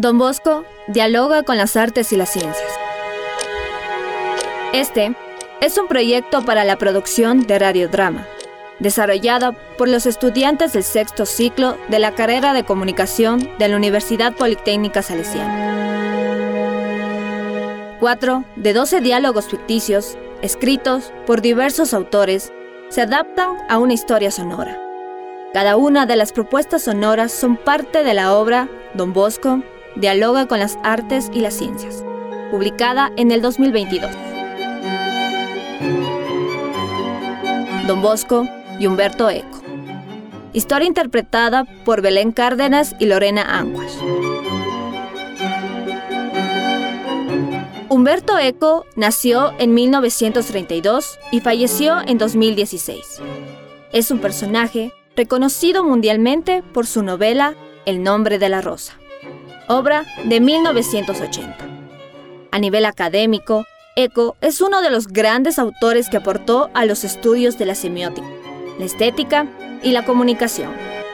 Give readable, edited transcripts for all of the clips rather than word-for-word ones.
Don Bosco dialoga con las artes y las ciencias. Este es un proyecto para la producción de radiodrama, desarrollado por los estudiantes del sexto ciclo de la carrera de comunicación de la Universidad Politécnica Salesiana. 4 de 12 diálogos ficticios, escritos por diversos autores, se adaptan a una historia sonora. Cada una de las propuestas sonoras son parte de la obra Don Bosco dialoga con las artes y las ciencias, publicada en el 2022. Don Bosco y Humberto Eco. Historia interpretada por Belén Cárdenas y Lorena Anguas. Humberto Eco nació en 1932 y falleció en 2016. Es un personaje reconocido mundialmente por su novela El nombre de la rosa, obra de 1980. A nivel académico, Eco es uno de los grandes autores que aportó a los estudios de la semiótica, la estética y la comunicación.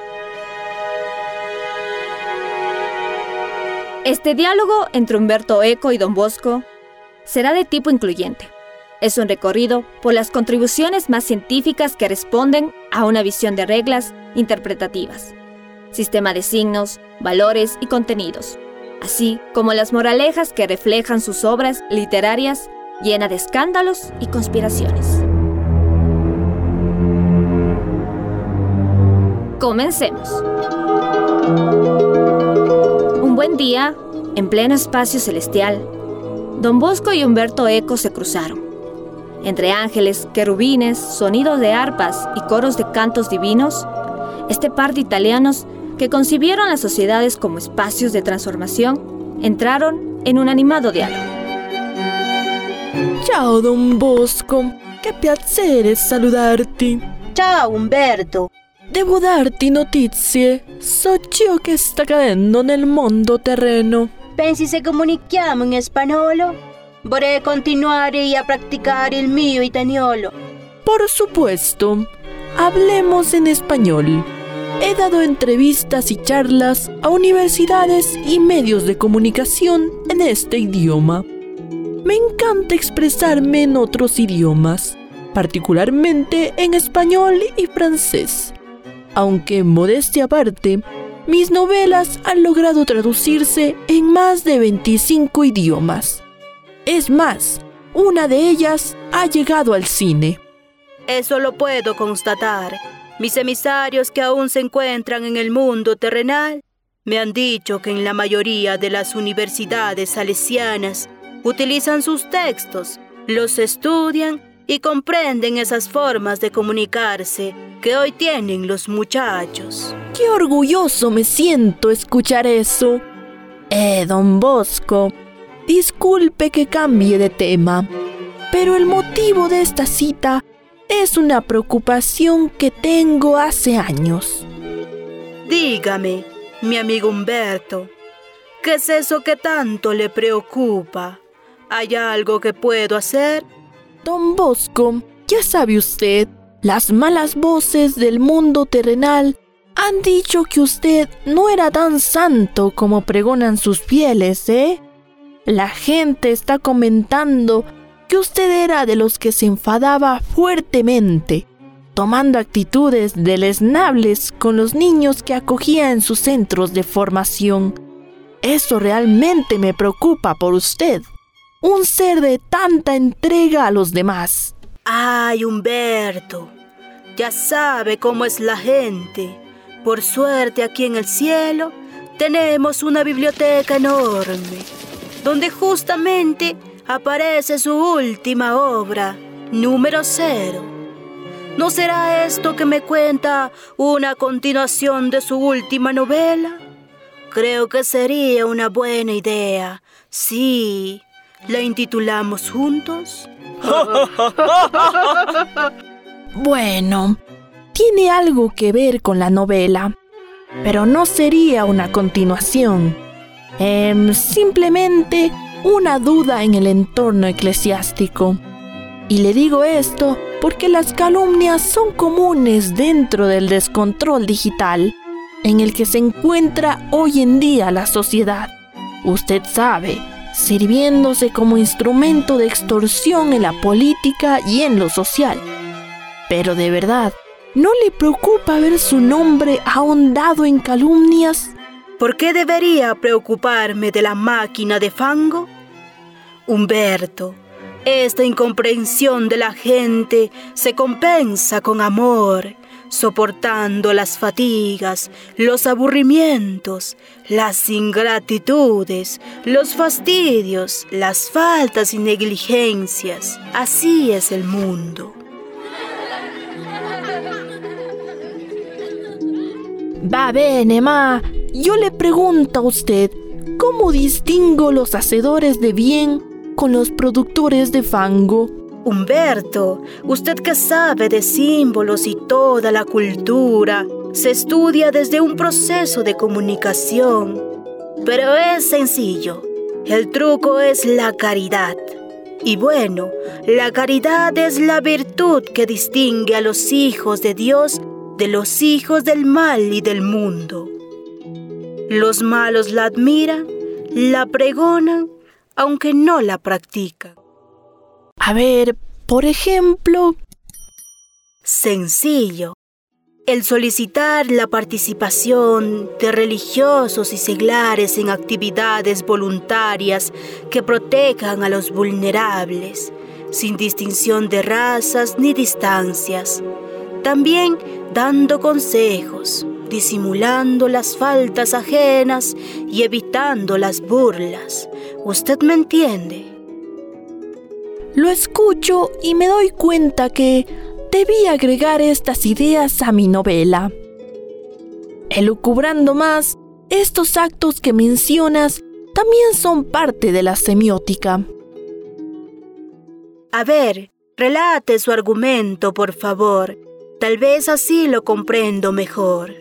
Este diálogo entre Humberto Eco y Don Bosco será de tipo incluyente. Es un recorrido por las contribuciones más científicas que responden a una visión de reglas interpretativas, sistema de signos, valores y contenidos, así como las moralejas que reflejan sus obras literarias llenas de escándalos y conspiraciones. Comencemos. Un buen día, en pleno espacio celestial, Don Bosco y Humberto Eco se cruzaron. Entre ángeles, querubines, sonidos de arpas y coros de cantos divinos, este par de italianos que concibieron las sociedades como espacios de transformación, entraron en un animado diálogo. Ciao Don Bosco, che piacere salutarti. Ciao Umberto. Devo darti notizie su ciò che sta accadendo nel mondo terreno. Pensi se comunichiamo in spagnolo? Vorrei continuare a practicare il mio italiano. Por supuesto, hablemos en español. He dado entrevistas y charlas a universidades y medios de comunicación en este idioma. Me encanta expresarme en otros idiomas, particularmente en español y francés. Aunque, modestia aparte, mis novelas han logrado traducirse en más de 25 idiomas. Es más, una de ellas ha llegado al cine. Eso lo puedo constatar. Mis emisarios que aún se encuentran en el mundo terrenal me han dicho que en la mayoría de las universidades salesianas utilizan sus textos, los estudian y comprenden esas formas de comunicarse que hoy tienen los muchachos. ¡Qué orgulloso me siento escuchar eso! Don Bosco, disculpe que cambie de tema, pero el motivo de esta cita es una preocupación que tengo hace años. Dígame, mi amigo Humberto, ¿qué es eso que tanto le preocupa? ¿Hay algo que puedo hacer? Don Bosco, ya sabe usted, las malas voces del mundo terrenal han dicho que usted no era tan santo como pregonan sus fieles, ¿eh? La gente está comentando que usted era de los que se enfadaba fuertemente, tomando actitudes deleznables con los niños que acogía en sus centros de formación. Eso realmente me preocupa por usted, un ser de tanta entrega a los demás. Ay, Humberto, ya sabe cómo es la gente. Por suerte aquí en el cielo tenemos una biblioteca enorme, donde justamente aparece su última obra, número 0. ¿No será esto que me cuenta una continuación de su última novela? Creo que sería una buena idea. Sí, ¿la intitulamos juntos? Bueno, tiene algo que ver con la novela, pero no sería una continuación. Simplemente una duda en el entorno eclesiástico. Y le digo esto porque las calumnias son comunes dentro del descontrol digital en el que se encuentra hoy en día la sociedad. usted sabe, sirviéndose como instrumento de extorsión en la política y en lo social. Pero de verdad, ¿no le preocupa ver su nombre ahondado en calumnias? ¿Por qué debería preocuparme de la máquina de fango? Humberto, esta incomprensión de la gente se compensa con amor, soportando las fatigas, los aburrimientos, las ingratitudes, los fastidios, las faltas y negligencias. Así es el mundo. Va bene, ma. Yo le pregunto a usted, ¿cómo distingo los hacedores de bien con los productores de fango? Humberto, usted que sabe de símbolos y toda la cultura, se estudia desde un proceso de comunicación. Pero es sencillo. El truco es la caridad. Y bueno, la caridad es la virtud que distingue a los hijos de Dios de los hijos del mal y del mundo. Los malos la admiran, la pregonan, aunque no la practican. A ver, por ejemplo... Sencillo. El solicitar la participación de religiosos y seglares en actividades voluntarias que protejan a los vulnerables, sin distinción de razas ni distancias. También dando consejos, disimulando las faltas ajenas y evitando las burlas. ¿Usted me entiende? Lo escucho y me doy cuenta que debí agregar estas ideas a mi novela. Elucubrando más, estos actos que mencionas también son parte de la semiótica. A ver, relate su argumento, por favor. Tal vez así lo comprendo mejor.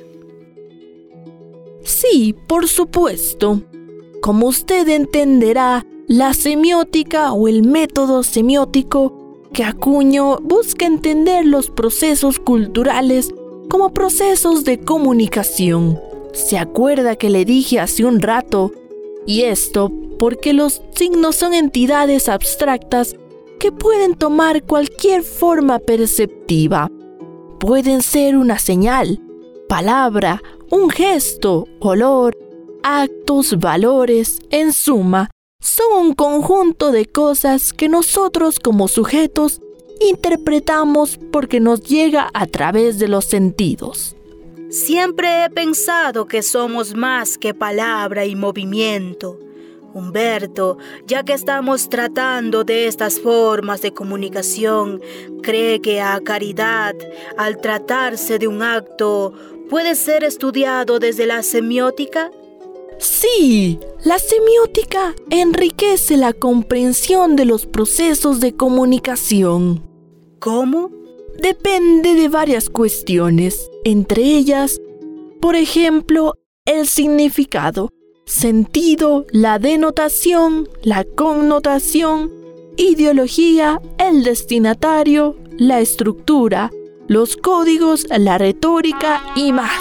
Sí, por supuesto. Como usted entenderá, la semiótica o el método semiótico que acuño busca entender los procesos culturales como procesos de comunicación. ¿Se acuerda que le dije hace un rato? Y esto porque los signos son entidades abstractas que pueden tomar cualquier forma perceptiva. Pueden ser una señal, palabra, un gesto, olor, actos, valores, en suma, son un conjunto de cosas que nosotros como sujetos interpretamos porque nos llega a través de los sentidos. Siempre he pensado que somos más que palabra y movimiento. Humberto, ya que estamos tratando de estas formas de comunicación, ¿cree que a caridad, al tratarse de un acto, puede ser estudiado desde la semiótica? Sí, la semiótica enriquece la comprensión de los procesos de comunicación. ¿Cómo? Depende de varias cuestiones, entre ellas, por ejemplo, el significado, sentido, la denotación, la connotación, ideología, el destinatario, la estructura, los códigos, la retórica y más.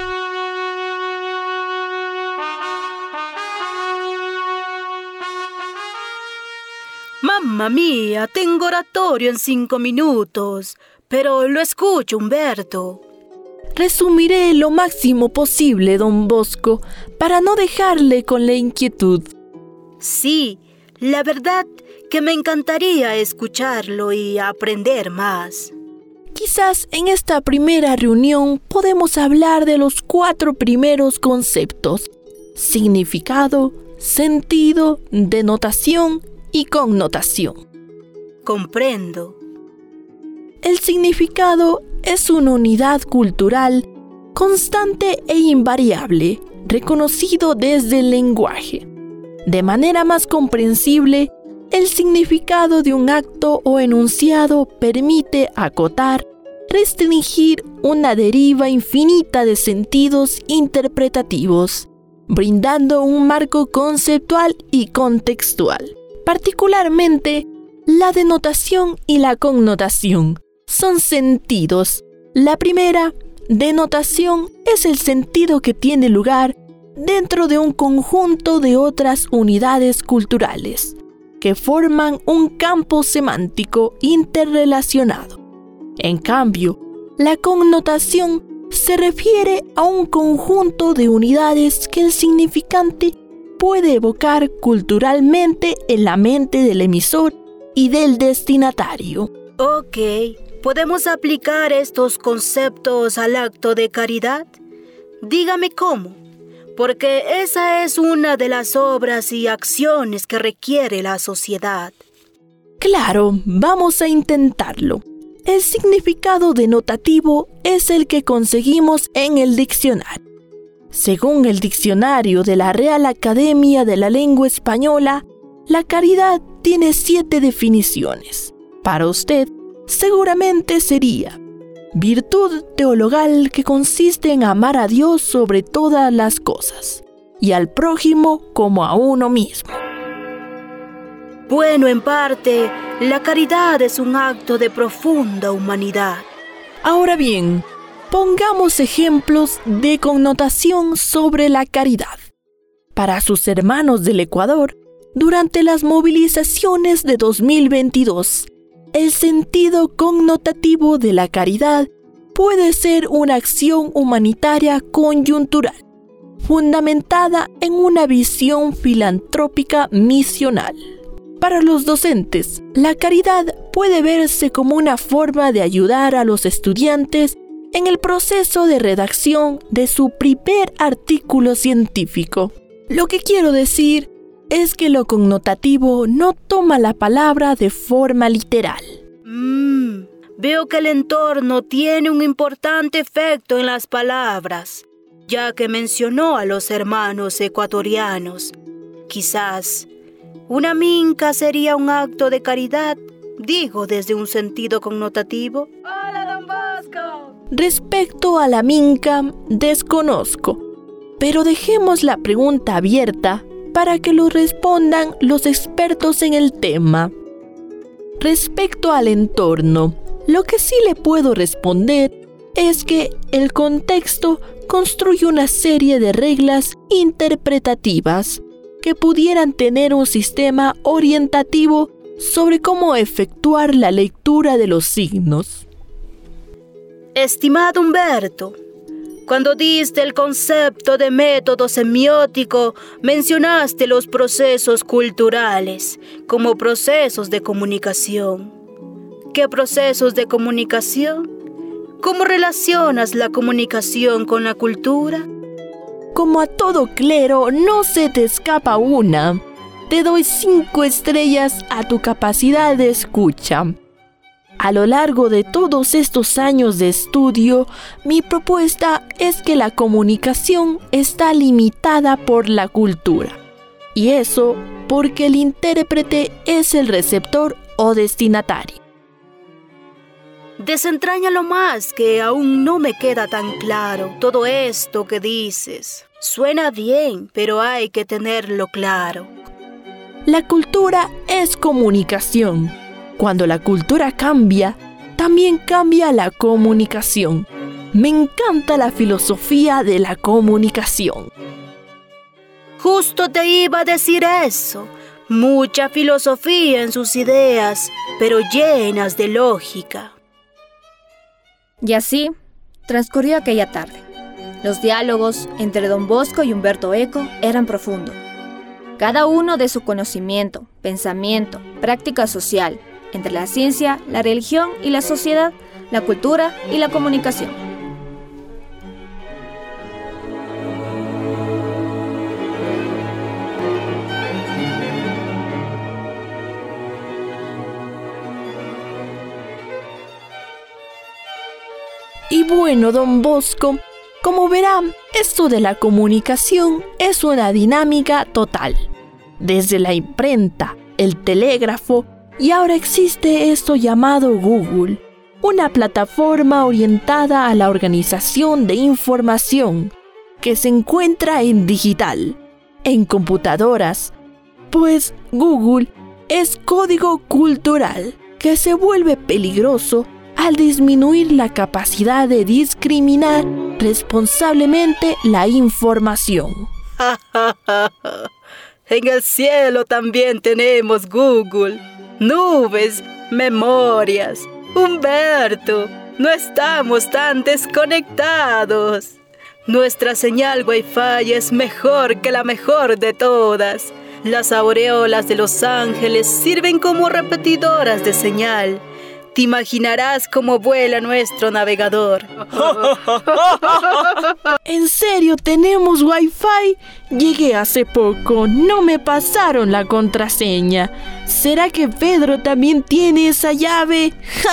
¡Mamma mía! Tengo oratorio en 5 minutos, pero lo escucho, Humberto. Resumiré lo máximo posible, don Bosco, para no dejarle con la inquietud. Sí, la verdad que me encantaría escucharlo y aprender más. Quizás en esta primera reunión podemos hablar de los 4 primeros conceptos: significado, sentido, denotación y connotación. Comprendo. El significado es una unidad cultural constante e invariable, reconocido desde el lenguaje. De manera más comprensible, el significado de un acto o enunciado permite acotar, restringir una deriva infinita de sentidos interpretativos, brindando un marco conceptual y contextual. Particularmente, la denotación y la connotación son sentidos. La primera, denotación, es el sentido que tiene lugar dentro de un conjunto de otras unidades culturales que forman un campo semántico interrelacionado. En cambio, la connotación se refiere a un conjunto de unidades que el significante puede evocar culturalmente en la mente del emisor y del destinatario. Ok, ¿podemos aplicar estos conceptos al acto de caridad? Dígame cómo, porque esa es una de las obras y acciones que requiere la sociedad. Claro, vamos a intentarlo. El significado denotativo es el que conseguimos en el diccionario. Según el diccionario de la Real Academia de la Lengua Española, la caridad tiene 7 definiciones. Para usted, seguramente sería virtud teologal que consiste en amar a Dios sobre todas las cosas y al prójimo como a uno mismo. Bueno, en parte, la caridad es un acto de profunda humanidad. Ahora bien, pongamos ejemplos de connotación sobre la caridad. Para sus hermanos del Ecuador, durante las movilizaciones de 2022, el sentido connotativo de la caridad puede ser una acción humanitaria coyuntural, fundamentada en una visión filantrópica misional. Para los docentes, la caridad puede verse como una forma de ayudar a los estudiantes en el proceso de redacción de su primer artículo científico. Lo que quiero decir es que lo connotativo no toma la palabra de forma literal. Veo que el entorno tiene un importante efecto en las palabras, ya que mencionó a los hermanos ecuatorianos. Quizás una minca sería un acto de caridad, digo desde un sentido connotativo. ¡Hola, don Bosco! Respecto a la minca, desconozco, pero dejemos la pregunta abierta para que lo respondan los expertos en el tema. Respecto al entorno, lo que sí le puedo responder es que el contexto construye una serie de reglas interpretativas que pudieran tener un sistema orientativo sobre cómo efectuar la lectura de los signos. Estimado Humberto, cuando diste el concepto de método semiótico, mencionaste los procesos culturales como procesos de comunicación. ¿Qué procesos de comunicación? ¿Cómo relacionas la comunicación con la cultura? Como a todo clero, no se te escapa una. Te doy 5 estrellas a tu capacidad de escucha. A lo largo de todos estos años de estudio, mi propuesta es que la comunicación está limitada por la cultura. Y eso porque el intérprete es el receptor o destinatario. Desentrañalo más, que aún no me queda tan claro todo esto que dices. Suena bien, pero hay que tenerlo claro. La cultura es comunicación. Cuando la cultura cambia, también cambia la comunicación. Me encanta la filosofía de la comunicación. Justo te iba a decir eso. Mucha filosofía en sus ideas, pero llenas de lógica. Y así transcurrió aquella tarde. Los diálogos entre don Bosco y Humberto Eco eran profundos. Cada uno de su conocimiento, pensamiento, práctica social, entre la ciencia, la religión y la sociedad, la cultura y la comunicación. Y bueno, don Bosco, como verán, esto de la comunicación es una dinámica total. Desde la imprenta, el telégrafo y ahora existe esto llamado Google, una plataforma orientada a la organización de información que se encuentra en digital, en computadoras, pues Google es código cultural que se vuelve peligroso al disminuir la capacidad de discriminar responsablemente la información. En el cielo también tenemos Google, nubes, memorias. Humberto, no estamos tan desconectados. Nuestra señal Wi-Fi es mejor que la mejor de todas. Las aureolas de Los Ángeles sirven como repetidoras de señal. Te imaginarás cómo vuela nuestro navegador. ¿En serio tenemos Wi-Fi? Llegué hace poco, no me pasaron la contraseña. ¿Será que Pedro también tiene esa llave?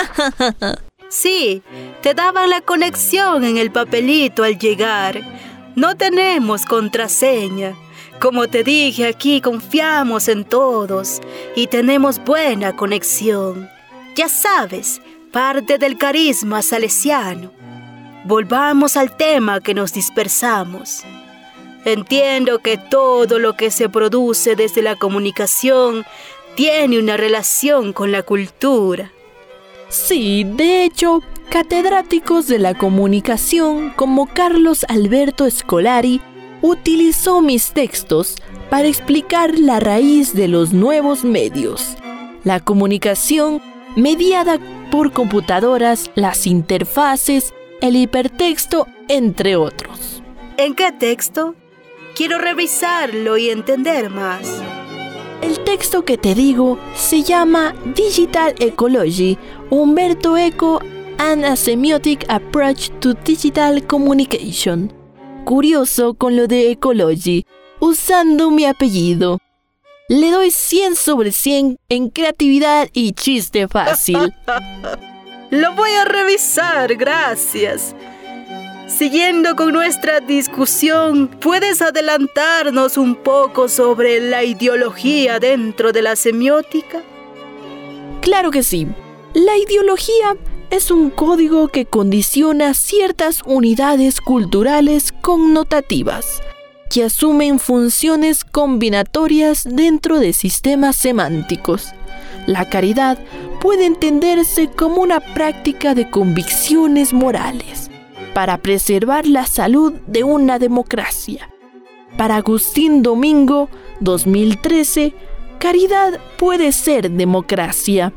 Sí, te daban la conexión en el papelito al llegar. No tenemos contraseña. Como te dije, aquí confiamos en todos y tenemos buena conexión. Ya sabes, parte del carisma salesiano. Volvamos al tema que nos dispersamos. Entiendo que todo lo que se produce desde la comunicación tiene una relación con la cultura. Sí, de hecho, catedráticos de la comunicación como Carlos Alberto Scolari utilizó mis textos para explicar la raíz de los nuevos medios. La comunicación mediada por computadoras, las interfaces, el hipertexto, entre otros. ¿En qué texto? Quiero revisarlo y entender más. El texto que te digo se llama Digital Ecology, Umberto Eco and a Semiotic Approach to Digital Communication. Curioso con lo de Ecology, usando mi apellido. Le doy 100 sobre 100 en creatividad y chiste fácil. Lo voy a revisar, gracias. Siguiendo con nuestra discusión, ¿puedes adelantarnos un poco sobre la ideología dentro de la semiótica? Claro que sí. La ideología es un código que condiciona ciertas unidades culturales connotativas, que asumen funciones combinatorias dentro de sistemas semánticos. La caridad puede entenderse como una práctica de convicciones morales para preservar la salud de una democracia. Para Agustín Domingo, 2013, caridad puede ser democracia.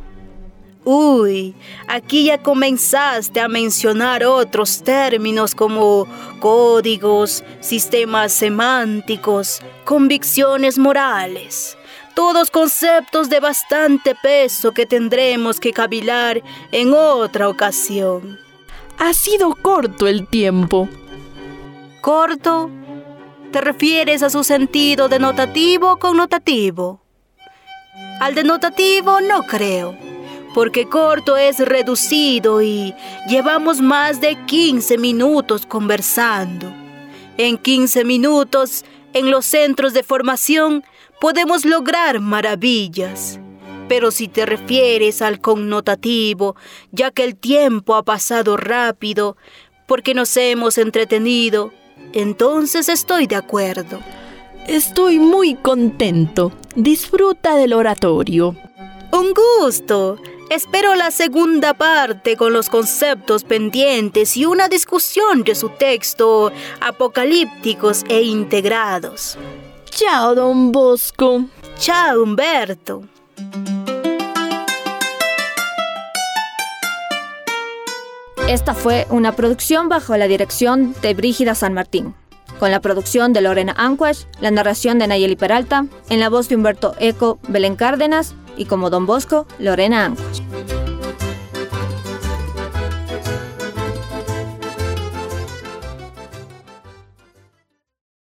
Uy, aquí ya comenzaste a mencionar otros términos como códigos, sistemas semánticos, convicciones morales. Todos conceptos de bastante peso que tendremos que cavilar en otra ocasión. Ha sido corto el tiempo. ¿Corto? ¿Te refieres a su sentido denotativo o connotativo? Al denotativo no creo, porque corto es reducido y llevamos más de 15 minutos conversando. En 15 minutos, en los centros de formación, podemos lograr maravillas. Pero si te refieres al connotativo, ya que el tiempo ha pasado rápido, porque nos hemos entretenido, entonces estoy de acuerdo. Estoy muy contento. Disfruta del oratorio. Un gusto. Espero la segunda parte con los conceptos pendientes y una discusión de su texto, apocalípticos e integrados. Chao, don Bosco. Chao, Humberto. Esta fue una producción bajo la dirección de Brígida San Martín, con la producción de Lorena Anquash, la narración de Nayeli Peralta, en la voz de Humberto Eco, Belén Cárdenas y como Don Bosco, Lorena Anquash.